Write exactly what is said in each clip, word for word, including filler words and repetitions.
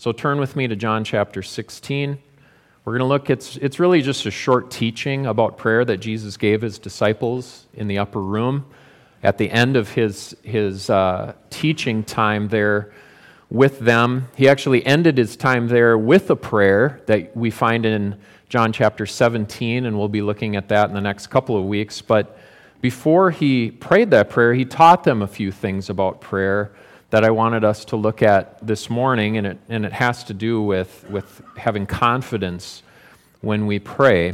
So turn with me to John chapter sixteen. We're going to look, it's, it's really just a short teaching about prayer that Jesus gave his disciples in the upper room. At the end of his, his uh, teaching time there with them, he actually ended his time there with a prayer that we find in John chapter seventeen, and we'll be looking at that in the next couple of weeks. But before he prayed that prayer, he taught them a few things about prayer that I wanted us to look at this morning, and it, and it has to do with, with having confidence when we pray.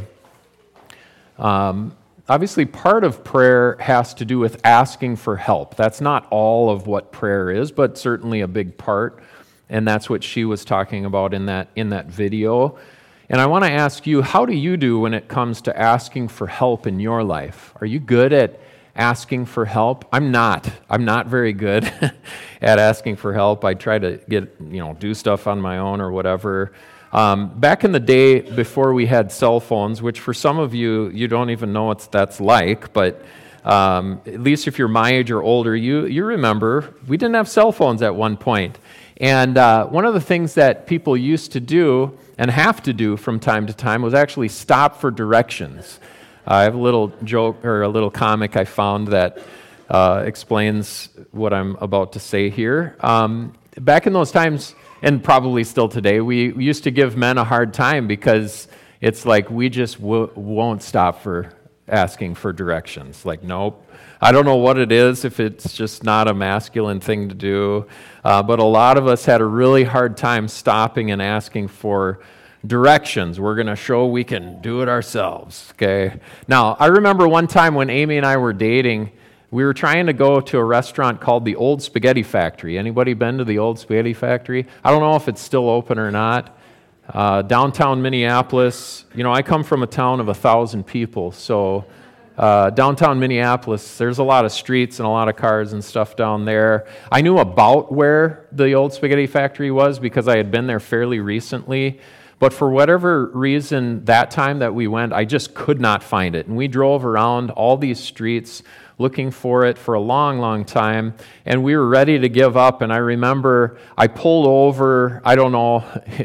Um, obviously, part of prayer has to do with asking for help. That's not all of what prayer is, but certainly a big part, and that's what she was talking about in that, in that video. And I want to ask you, how do you do when it comes to asking for help in your life? Are you good at asking for help? I'm not. I'm not very good at asking for help. I try to get, you know, do stuff on my own or whatever. Um, back in the day before we had cell phones, which for some of you, you don't even know what that's like, but um, at least if you're my age or older, you, you remember we didn't have cell phones at one point. And uh, one of the things that people used to do and have to do from time to time was actually stop for directions. Uh, I have a little joke or a little comic I found that uh, explains what I'm about to say here. Um, back in those times, and probably still today, we, we used to give men a hard time because it's like we just w- won't stop for asking for directions. Like, nope. I don't know what it is, if it's just not a masculine thing to do, uh, but a lot of us had a really hard time stopping and asking for directions. We're going to show we can do it ourselves, okay? Now, I remember one time when Amy and I were dating, we were trying to go to a restaurant called the Old Spaghetti Factory. Anybody been to the Old Spaghetti Factory? I don't know if it's still open or not. Uh, downtown Minneapolis, you know, I come from a town of a thousand people, so uh, downtown Minneapolis, there's a lot of streets and a lot of cars and stuff down there. I knew about where the Old Spaghetti Factory was because I had been there fairly recently. But for whatever reason, that time that we went, I just could not find it. And we drove around all these streets looking for it for a long, long time. And we were ready to give up. And I remember I pulled over, I don't know,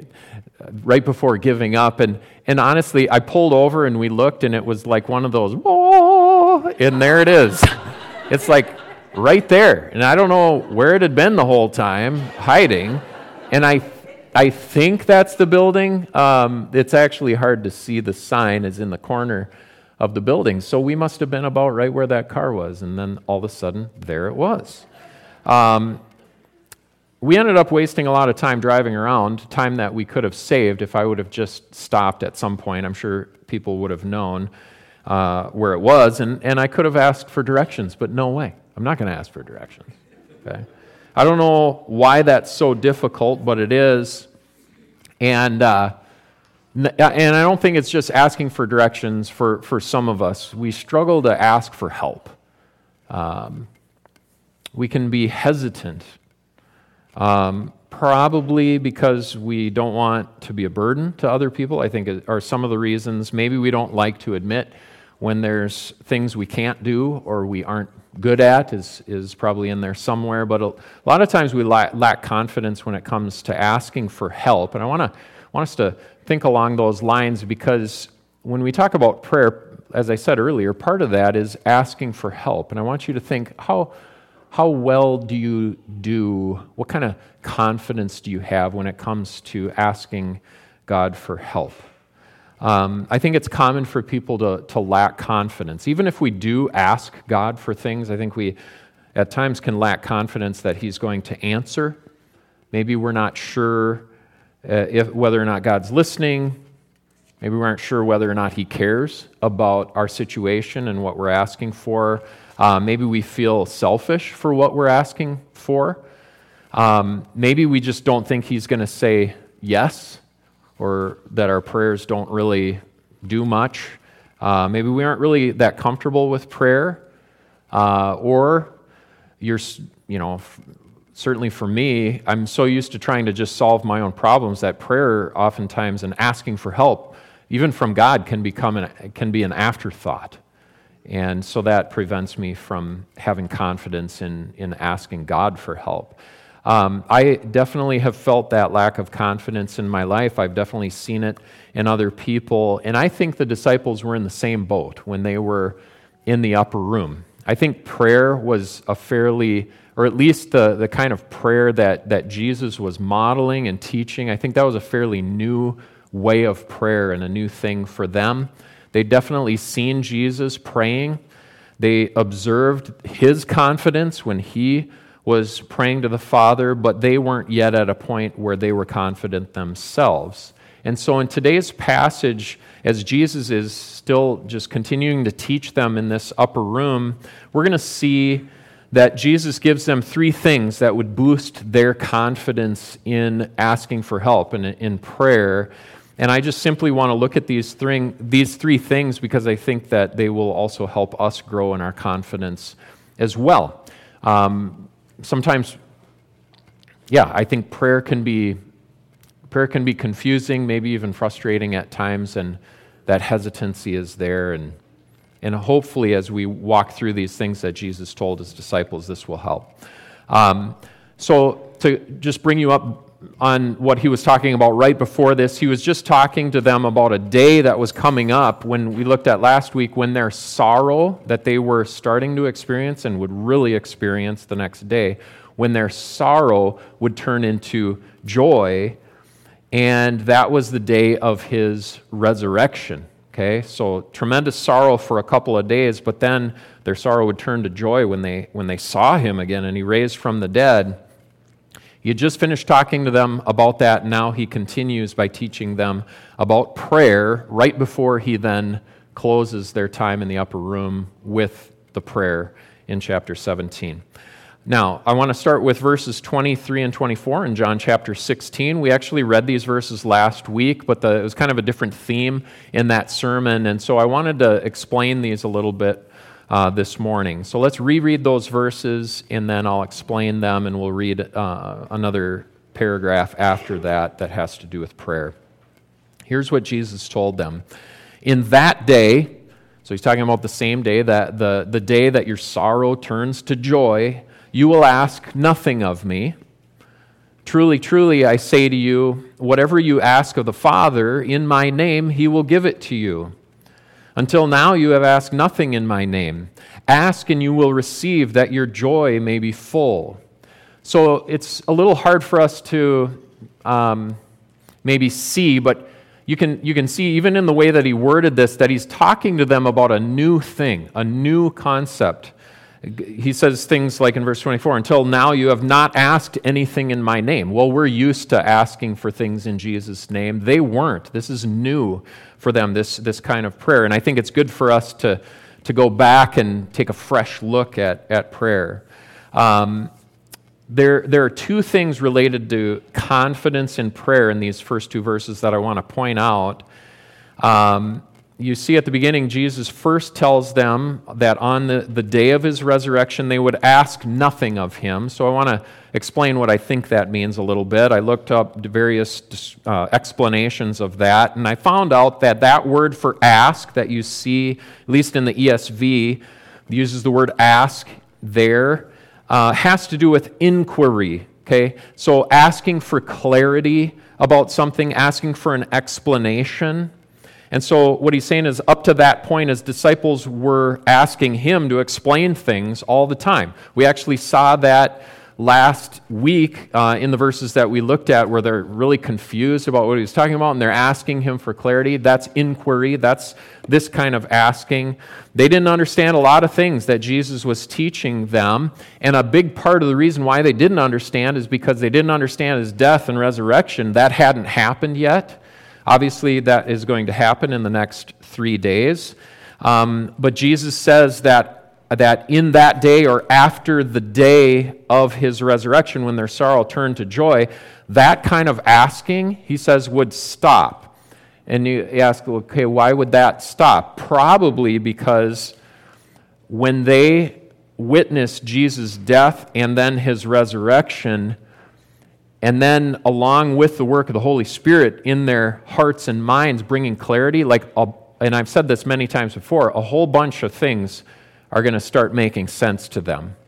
right before giving up. And, and honestly, I pulled over and we looked, and it was like one of those, whoa, and there it is. It's like right there. And I don't know where it had been the whole time, hiding. And I I think that's the building. Um, it's actually hard to see. The sign is in the corner of the building. So we must have been about right where that car was. And then all of a sudden, there it was. Um, we ended up wasting a lot of time driving around, time that we could have saved if I would have just stopped at some point. I'm sure people would have known uh, where it was. And, and I could have asked for directions, but no way. I'm not going to ask for directions. Okay. I don't know why that's so difficult, but it is. And uh, and I don't think it's just asking for directions for, for some of us. We struggle to ask for help. Um, we can be hesitant, um, probably because we don't want to be a burden to other people, I think are some of the reasons. Maybe we don't like to admit when there's things we can't do or we aren't good at is, is probably in there somewhere, but a, a lot of times we lack, lack confidence when it comes to asking for help. And I want to want us to think along those lines, because when we talk about prayer, as I said earlier, part of that is asking for help. And I want you to think, how how well do you do, what kind of confidence do you have when it comes to asking God for help? Um, I think it's common for people to, to lack confidence. Even if we do ask God for things, I think we at times can lack confidence that He's going to answer. Maybe we're not sure uh, if whether or not God's listening. Maybe we aren't sure whether or not He cares about our situation and what we're asking for. Uh, maybe we feel selfish for what we're asking for. Um, maybe we just don't think He's going to say yes, or that our prayers don't really do much. Uh, maybe we aren't really that comfortable with prayer, uh, or you're, you know, f- certainly for me, I'm so used to trying to just solve my own problems that prayer oftentimes and asking for help, even from God, can become an, can be an afterthought. And so that prevents me from having confidence in, in asking God for help. Um, I definitely have felt that lack of confidence in my life. I've definitely seen it in other people. And I think the disciples were in the same boat when they were in the upper room. I think prayer was a fairly, or at least the, the kind of prayer that, that Jesus was modeling and teaching, I think that was a fairly new way of prayer and a new thing for them. They'd definitely seen Jesus praying. They observed his confidence when he was praying to the Father, but they weren't yet at a point where they were confident themselves. And so in today's passage, as Jesus is still just continuing to teach them in this upper room, we're going to see that Jesus gives them three things that would boost their confidence in asking for help and in prayer. And I just simply want to look at these three, these three things because I think that they will also help us grow in our confidence as well. Um, sometimes, yeah, I think prayer can be prayer can be confusing, maybe even frustrating at times, and that hesitancy is there. And and hopefully, as we walk through these things that Jesus told his disciples, this will help. Um, so to just bring you up on what he was talking about right before this, he was just talking to them about a day that was coming up when we looked at last week, when their sorrow that they were starting to experience and would really experience the next day, when their sorrow would turn into joy, and that was the day of his resurrection. Okay, so tremendous sorrow for a couple of days, but then their sorrow would turn to joy when they when they saw him again and he raised from the dead. He had just finished talking to them about that, and now he continues by teaching them about prayer right before he then closes their time in the upper room with the prayer in chapter seventeen. Now, I want to start with verses twenty-three and twenty-four in John chapter sixteen. We actually read these verses last week, but the, it was kind of a different theme in that sermon, and so I wanted to explain these a little bit uh, this morning. So let's reread those verses, and then I'll explain them, and we'll read uh, another paragraph after that that has to do with prayer. Here's what Jesus told them. In that day, so he's talking about the same day, that the, the day that your sorrow turns to joy, you will ask nothing of me. Truly, truly, I say to you, whatever you ask of the Father in my name, he will give it to you. Until now you have asked nothing in my name. Ask and you will receive, that your joy may be full. So it's a little hard for us to um, maybe see, but you can you can see even in the way that he worded this, that he's talking to them about a new thing, a new concept. He says things like in verse twenty-four, until now you have not asked anything in my name. Well, we're used to asking for things in Jesus' name. They weren't. This is new for them, this, this kind of prayer. And I think it's good for us to, to go back and take a fresh look at, at prayer. Um, there, there are two things related to confidence in prayer in these first two verses that I want to point out. Um, You see at the beginning, Jesus first tells them that on the, the day of his resurrection, they would ask nothing of him. So I want to explain what I think that means a little bit. I looked up various uh, explanations of that, and I found out that that word for ask that you see, at least in the E S V, uses the word ask there, uh, has to do with inquiry. Okay, so asking for clarity about something, asking for an explanation. And so what he's saying is up to that point, his disciples were asking him to explain things all the time. We actually saw that last week uh, in the verses that we looked at where they're really confused about what he was talking about and they're asking him for clarity. That's inquiry. That's this kind of asking. They didn't understand a lot of things that Jesus was teaching them. And a big part of the reason why they didn't understand is because they didn't understand his death and resurrection. That hadn't happened yet. Obviously, that is going to happen in the next three days. Um, but Jesus says that, that in that day or after the day of his resurrection, when their sorrow turned to joy, that kind of asking, he says, would stop. And you ask, okay, why would that stop? Probably because when they witnessed Jesus' death and then his resurrection, and then along with the work of the Holy Spirit in their hearts and minds, bringing clarity, like, a, and I've said this many times before, a whole bunch of things are going to start making sense to them.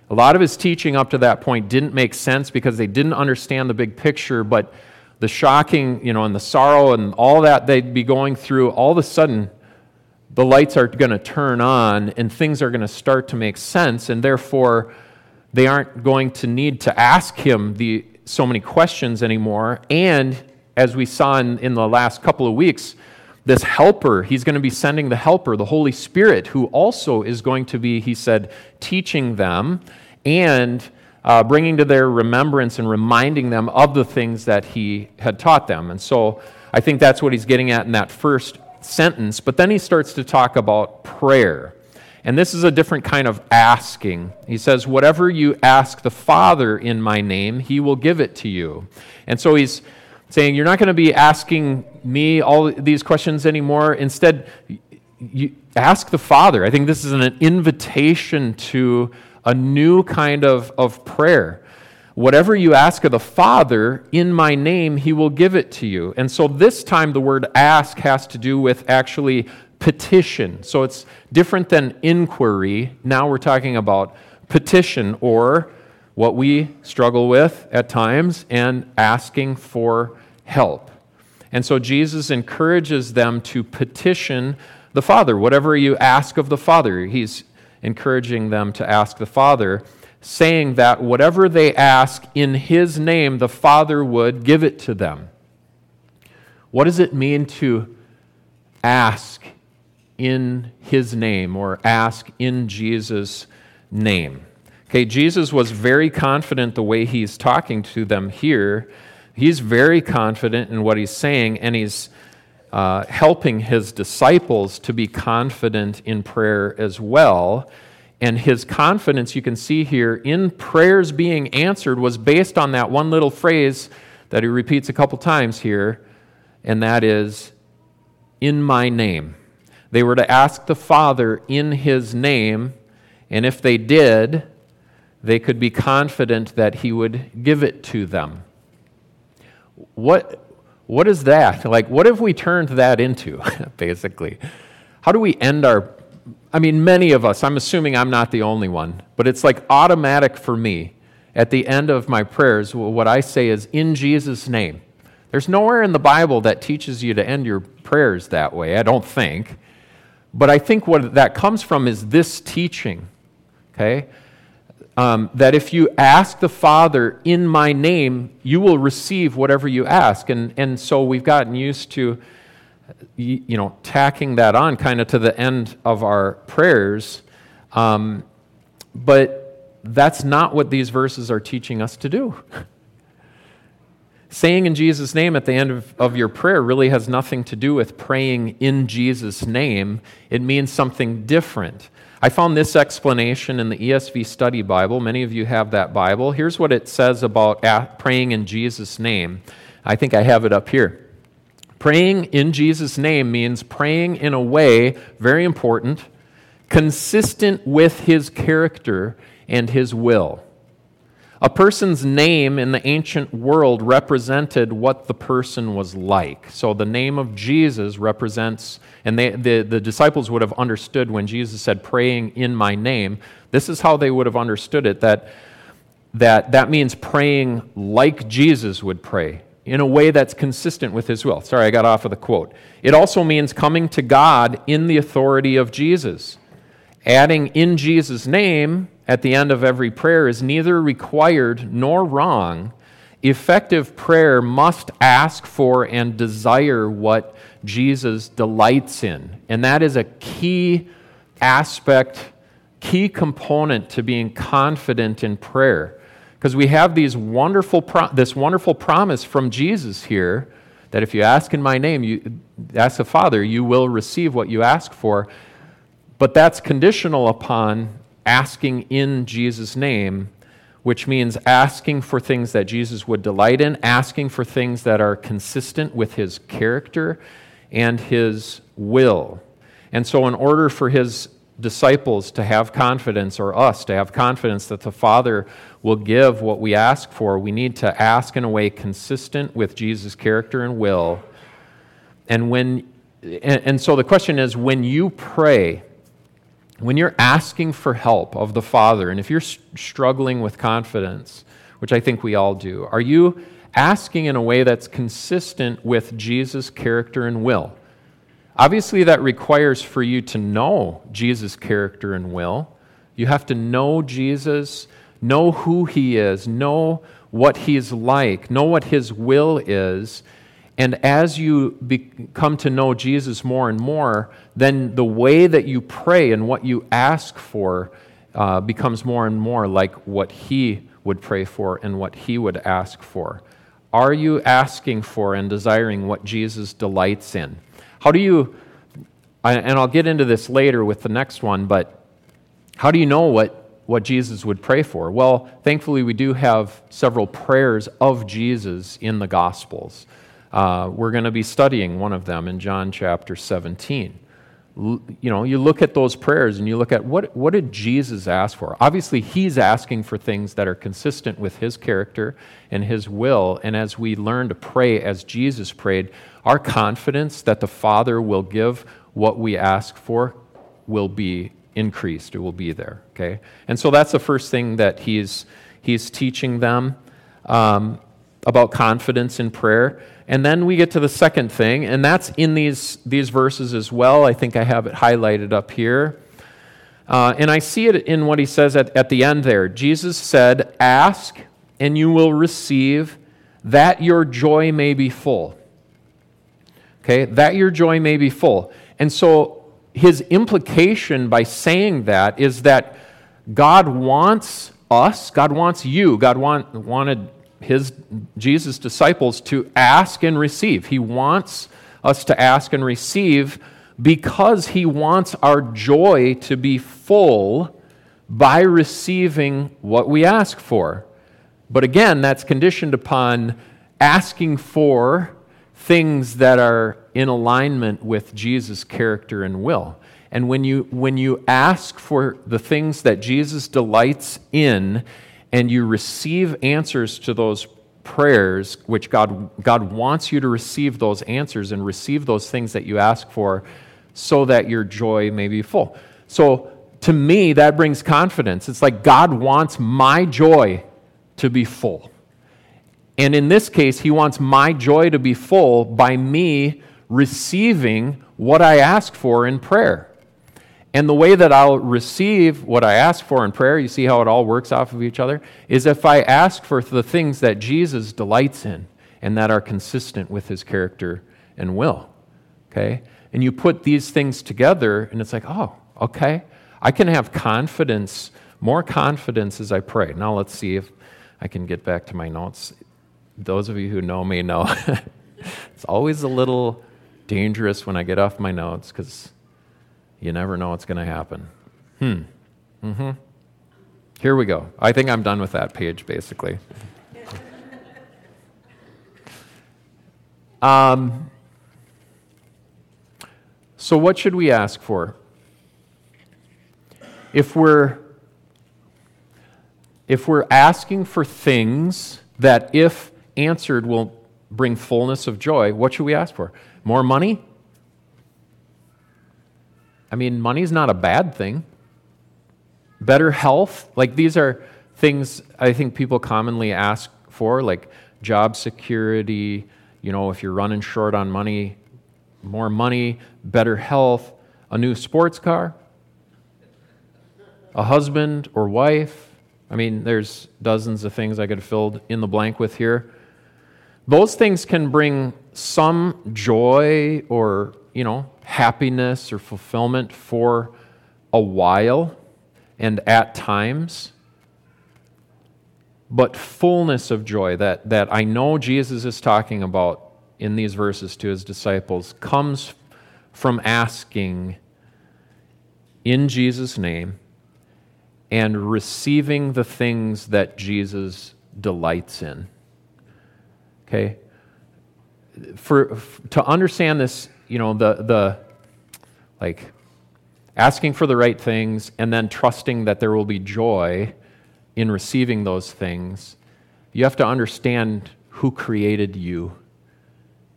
A lot of his teaching up to that point didn't make sense because they didn't understand the big picture, but the shocking, you know, and the sorrow and all that they'd be going through, all of a sudden, the lights are going to turn on and things are going to start to make sense, and therefore they aren't going to need to ask him the so many questions anymore. And as we saw in, in the last couple of weeks, this helper, he's going to be sending the helper, the Holy Spirit, who also is going to be, he said, teaching them and uh, bringing to their remembrance and reminding them of the things that he had taught them. And so I think that's what he's getting at in that first sentence. But then he starts to talk about prayer. And this is a different kind of asking. He says, whatever you ask the Father in my name, he will give it to you. And so he's saying, you're not going to be asking me all these questions anymore. Instead, you ask the Father. I think this is an invitation to a new kind of, of prayer. Whatever you ask of the Father in my name, he will give it to you. And so this time the word ask has to do with actually petition. So it's different than inquiry. Now we're talking about petition, or what we struggle with at times, and asking for help. And so Jesus encourages them to petition the Father. Whatever you ask of the Father, he's encouraging them to ask the Father, saying that whatever they ask in his name, the Father would give it to them. What does it mean to ask in his name, or ask in Jesus' name? Okay, Jesus was very confident the way he's talking to them here. He's very confident in what he's saying, and he's uh, helping his disciples to be confident in prayer as well. And his confidence, you can see here, in prayers being answered was based on that one little phrase that he repeats a couple times here, and that is, in my name. They were to ask the Father in his name, and if they did, they could be confident that he would give it to them. What, what is that? Like, what have we turned that into, basically? How do we end our... I mean, many of us, I'm assuming I'm not the only one, but it's like automatic for me. At the end of my prayers, what I say is, in Jesus' name. There's nowhere in the Bible that teaches you to end your prayers that way, I don't think. But I think what that comes from is this teaching, okay? Um, that if you ask the Father in my name, you will receive whatever you ask. And, and so we've gotten used to, you know, tacking that on kind of to the end of our prayers. Um, but that's not what these verses are teaching us to do. Saying in Jesus' name at the end of, of your prayer really has nothing to do with praying in Jesus' name. It means something different. I found this explanation in the E S V Study Bible. Many of you have that Bible. Here's what it says about praying in Jesus' name. I think I have it up here. Praying in Jesus' name means praying in a way, very important, consistent with his character and his will. A person's name in the ancient world represented what the person was like. So the name of Jesus represents, and they, the, the disciples would have understood when Jesus said, praying in my name, this is how they would have understood it, that that, that means praying like Jesus would pray, in a way that's consistent with his will. Sorry, I got off of the quote. It also means coming to God in the authority of Jesus. Adding in Jesus' name at the end of every prayer is neither required nor wrong. Effective prayer must ask for and desire what Jesus delights in. And that is a key aspect, key component to being confident in prayer. Because we have these wonderful pro- this wonderful promise from Jesus here that if you ask in my name, you ask the Father, you will receive what you ask for. But that's conditional upon asking in Jesus' name, which means asking for things that Jesus would delight in, asking for things that are consistent with his character and his will. And so in order for his disciples to have confidence, or us to have confidence that the Father will give what we ask for, we need to ask in a way consistent with Jesus' character and will. And when and, and so the question is, when you pray, when you're asking for help of the Father, and if you're struggling with confidence, which I think we all do, are you asking in a way that's consistent with Jesus' character and will? Obviously, that requires for you to know Jesus' character and will. You have to know Jesus, know who he is, know what he's like, know what his will is. And as you be, come to know Jesus more and more, then the way that you pray and what you ask for uh, becomes more and more like what he would pray for and what he would ask for. Are you asking for and desiring what Jesus delights in? How do you, and I'll get into this later with the next one, but how do you know what, what Jesus would pray for? Well, thankfully we do have several prayers of Jesus in the Gospels. Uh, we're going to be studying one of them in John chapter seventeen. L- you know, you look at those prayers and you look at what, what did Jesus ask for? Obviously, he's asking for things that are consistent with his character and his will. And as we learn to pray as Jesus prayed, our confidence that the Father will give what we ask for will be increased. It will be there, okay? And so that's the first thing that he's, he's teaching them um, about confidence in prayer. And then we get to the second thing, and that's in these, these verses as well. I think I have it highlighted up here. Uh, and I see it in what he says at, at the end there. Jesus said, "Ask, and you will receive, that your joy may be full." Okay, that your joy may be full. And so his implication by saying that is that God wants us, God wants you, God want, wanted his Jesus' disciples to ask and receive. He wants us to ask and receive because he wants our joy to be full by receiving what we ask for. But again, that's conditioned upon asking for things that are in alignment with Jesus' character and will. And when you when you ask for the things that Jesus delights in, and you receive answers to those prayers, which God, God wants you to receive those answers and receive those things that you ask for so that your joy may be full. So to me, that brings confidence. It's like God wants my joy to be full. And in this case, he wants my joy to be full by me receiving what I ask for in prayer. And the way that I'll receive what I ask for in prayer, you see how it all works off of each other, is if I ask for the things that Jesus delights in and that are consistent with his character and will. Okay? And you put these things together, and it's like, oh, okay, I can have confidence, more confidence as I pray. Now let's see if I can get back to my notes. Those of you who know me know it's always a little dangerous when I get off my notes because you never know what's going to happen. Hmm. Mm-hmm. Here we go. I think I'm done with that page, basically. um, so what should we ask for? If we're, if we're asking for things that, if answered, will bring fullness of joy, what should we ask for? More money? I mean, money's not a bad thing. Better health? Like, these are things I think people commonly ask for, like job security, you know, if you're running short on money, more money, better health, a new sports car, a husband or wife. I mean, there's dozens of things I could have filled in the blank with here. Those things can bring some joy or, you know, happiness or fulfillment for a while and at times, but fullness of joy that, that I know Jesus is talking about in these verses to his disciples comes from asking in Jesus' name and receiving the things that Jesus delights in. Okay? For, for to understand this, you know, the the like asking for the right things and then trusting that there will be joy in receiving those things, you have to understand who created you,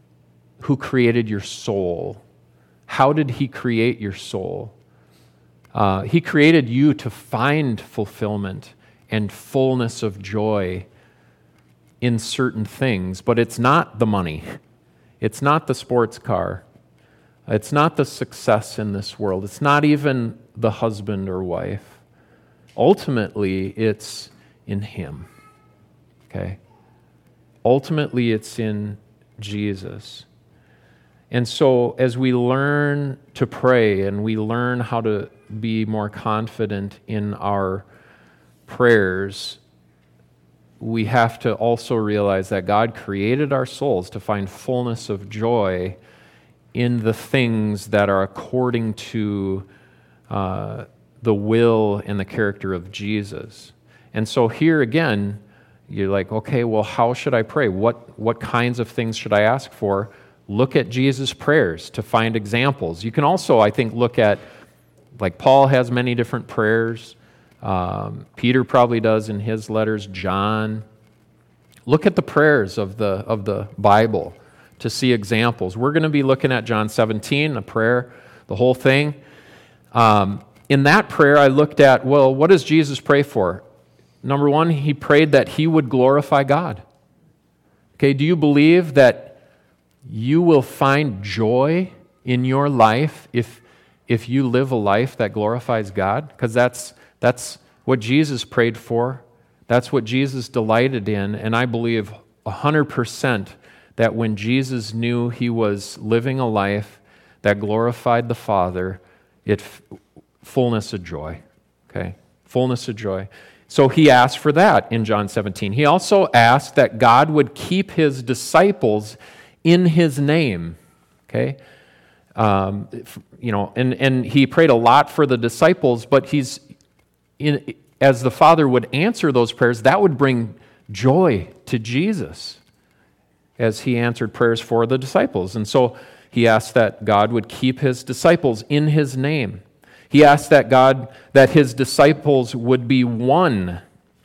who created your soul. How did he create your soul? Uh, he created you to find fulfillment and fullness of joy in certain things, but it's not the money. It's not the sports car. It's not the success in this world. It's not even the husband or wife. Ultimately, it's in Him. Okay? Ultimately, it's in Jesus. And so as we learn to pray and we learn how to be more confident in our prayers, we have to also realize that God created our souls to find fullness of joy in the things that are according to uh, the will and the character of Jesus. And so here again, you're like, okay, well, how should I pray? What, what kinds of things should I ask for? Look at Jesus' prayers to find examples. You can also, I think, look at, like Paul has many different prayers. Um, Peter probably does in his letters. John. Look at the prayers of the of the Bible to see examples. We're going to be looking at John seventeen, a prayer, the whole thing. Um, in that prayer, I looked at, well, what does Jesus pray for? Number one, he prayed that he would glorify God. Okay, do you believe that you will find joy in your life if if you live a life that glorifies God? Because that's that's what Jesus prayed for. That's what Jesus delighted in. And I believe one hundred percent that when Jesus knew he was living a life that glorified the Father, it fullness of joy. Okay? Fullness of joy. So he asked for that in John seventeen. He also asked that God would keep his disciples in his name. Okay? Um, you know, and, and he prayed a lot for the disciples, but he's in, as the Father would answer those prayers, that would bring joy to Jesus as he answered prayers for the disciples. And so he asked that God would keep his disciples in his name. He asked that God, that his disciples would be one.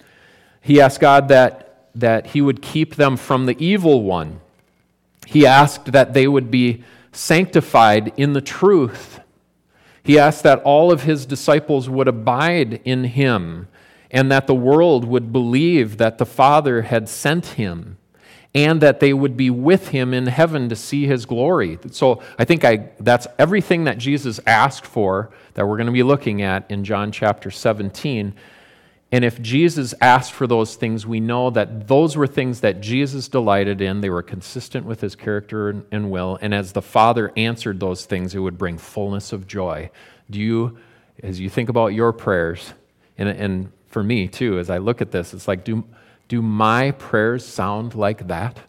He asked God that, that he would keep them from the evil one. He asked that they would be sanctified in the truth. He asked that all of his disciples would abide in him and that the world would believe that the Father had sent him and that they would be with him in heaven to see his glory. So I think I that's everything that Jesus asked for that we're going to be looking at in John chapter seventeen. And if Jesus asked for those things, we know that those were things that Jesus delighted in. They were consistent with his character and will. And as the Father answered those things, it would bring fullness of joy. Do you, as you think about your prayers, and, and for me too, as I look at this, it's like, do, do my prayers sound like that?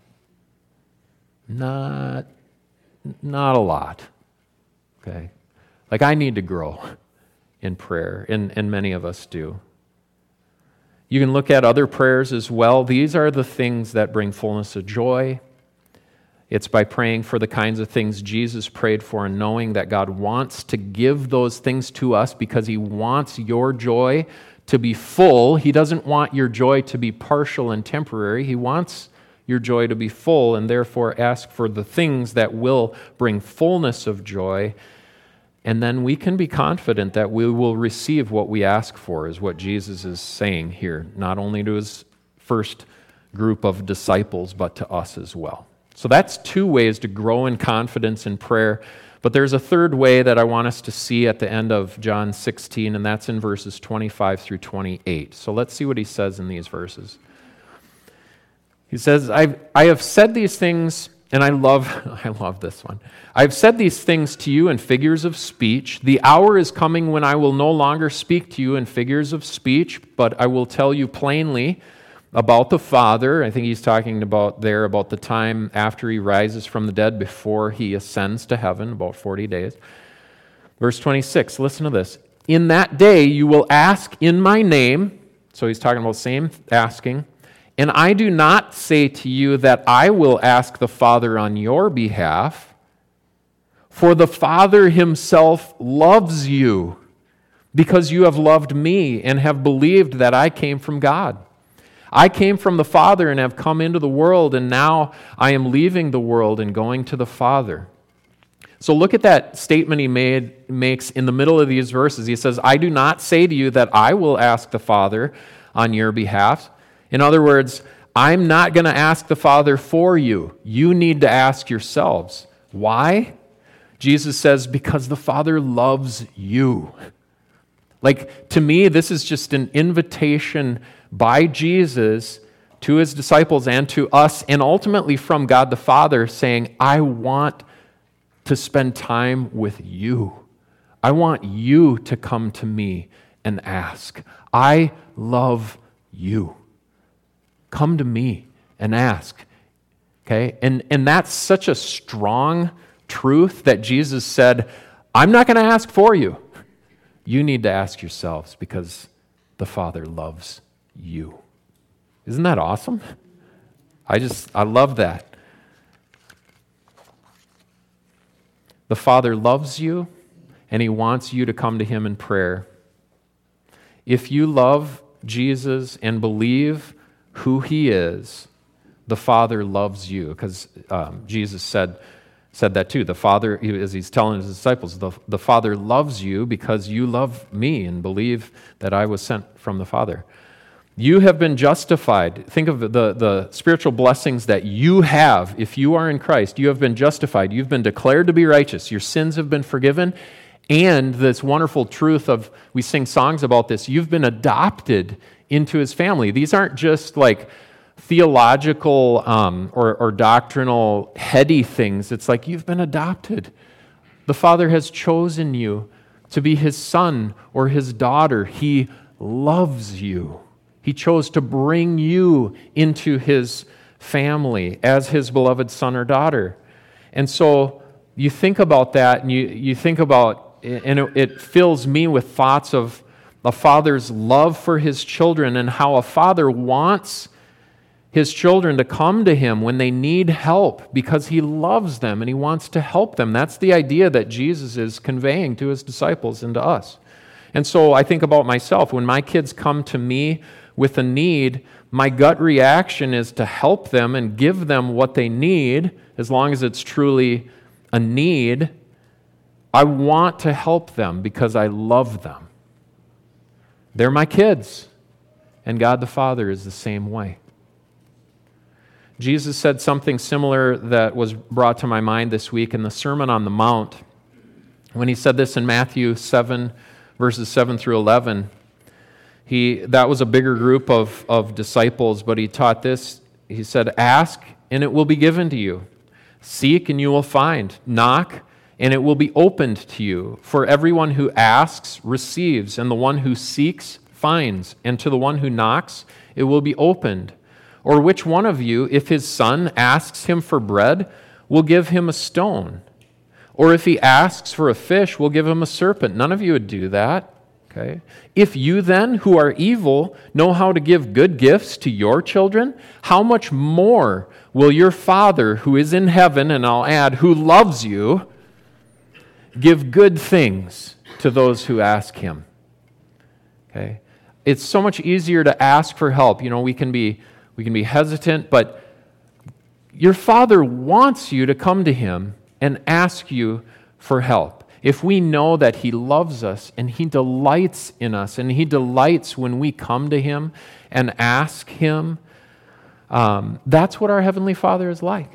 Not, not a lot. Okay? Like I need to grow in prayer, and, and many of us do. You can look at other prayers as well. These are the things that bring fullness of joy. It's by praying for the kinds of things Jesus prayed for and knowing that God wants to give those things to us because he wants your joy to be full. He doesn't want your joy to be partial and temporary. He wants your joy to be full, and therefore ask for the things that will bring fullness of joy. And then we can be confident that we will receive what we ask for, is what Jesus is saying here, not only to his first group of disciples, but to us as well. So that's two ways to grow in confidence in prayer. But there's a third way that I want us to see at the end of John sixteen, and that's in verses twenty-five through twenty-eight. So let's see what he says in these verses. He says, I've, I have said these things, and I love, I love this one. I've said these things to you in figures of speech. The hour is coming when I will no longer speak to you in figures of speech, but I will tell you plainly about the Father. I think he's talking about there about the time after he rises from the dead, before he ascends to heaven, about forty days. Verse twenty-six, listen to this. In that day you will ask in my name. So he's talking about same asking. And I do not say to you that I will ask the Father on your behalf, for the Father himself loves you, because you have loved me and have believed that I came from God. I came from the Father and have come into the world, and now I am leaving the world and going to the Father. So look at that statement he made makes in the middle of these verses. He says, I do not say to you that I will ask the Father on your behalf. In other words, I'm not going to ask the Father for you. You need to ask yourselves. Why? Jesus says, because the Father loves you. Like, to me, this is just an invitation by Jesus to his disciples and to us, and ultimately from God the Father, saying, I want to spend time with you. I want you to come to me and ask. I love you. Come to me and ask. Okay? And, and that's such a strong truth that Jesus said, I'm not going to ask for you. You need to ask yourselves because the Father loves you. Isn't that awesome? I just, I love that. The Father loves you, and he wants you to come to him in prayer. If you love Jesus and believe who he is, the Father loves you, because um, Jesus said, said that too. The Father, as he's telling his disciples, the, the Father loves you because you love me and believe that I was sent from the Father. You have been justified. Think of the, the spiritual blessings that you have. If you are in Christ, you have been justified. You've been declared to be righteous. Your sins have been forgiven. And this wonderful truth of, we sing songs about this, you've been adopted into his family. These aren't just like theological um, or, or doctrinal heady things. It's like you've been adopted. The Father has chosen you to be his son or his daughter. He loves you. He chose to bring you into his family as his beloved son or daughter. And so you think about that, and you, you think about, and it, it fills me with thoughts of a father's love for his children and how a father wants his children to come to him when they need help because he loves them and he wants to help them. That's the idea that Jesus is conveying to his disciples and to us. And so I think about myself. When my kids come to me with a need, my gut reaction is to help them and give them what they need, as long as it's truly a need. I want to help them because I love them. They're my kids, and God the Father is the same way. Jesus said something similar that was brought to my mind this week in the Sermon on the Mount. When he said this in Matthew seven, verses seven through eleven, he that was a bigger group of, of disciples, but he taught this. He said, ask, and it will be given to you. Seek, and you will find. Knock, and it will be opened to you. For everyone who asks receives, and the one who seeks finds, and to the one who knocks it will be opened. Or which one of you, if his son asks him for bread, will give him a stone? Or if he asks for a fish, will give him a serpent? None of you would do that. Okay? If you then, who are evil, know how to give good gifts to your children, how much more will your Father who is in heaven, and I'll add, who loves you, give good things to those who ask him? Okay? It's so much easier to ask for help. You know, we can be we can be hesitant, but your Father wants you to come to him and ask you for help. If we know that he loves us and he delights in us and he delights when we come to him and ask him, um, that's what our Heavenly Father is like.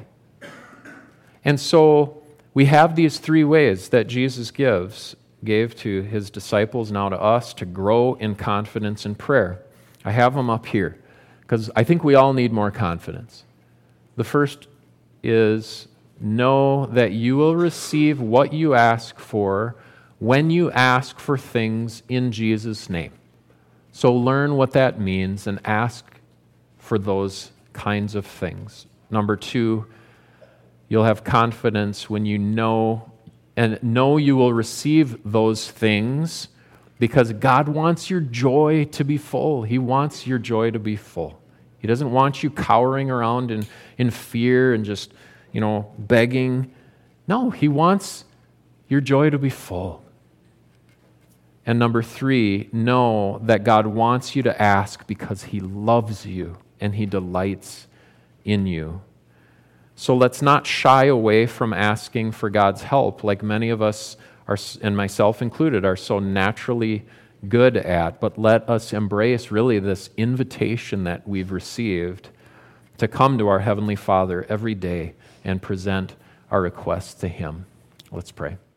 And so we have these three ways that Jesus gives, gave to his disciples, now to us, to grow in confidence in prayer. I have them up here because I think we all need more confidence. The first is, know that you will receive what you ask for when you ask for things in Jesus' name. So learn what that means and ask for those kinds of things. Number two, you'll have confidence when you know and know you will receive those things because God wants your joy to be full. He wants your joy to be full. He doesn't want you cowering around in, in fear and just, you know, begging. No, he wants your joy to be full. And number three, know that God wants you to ask because he loves you and he delights in you. So let's not shy away from asking for God's help, like many of us, are, and myself included, are so naturally good at, but let us embrace really this invitation that we've received to come to our Heavenly Father every day and present our requests to Him. Let's pray.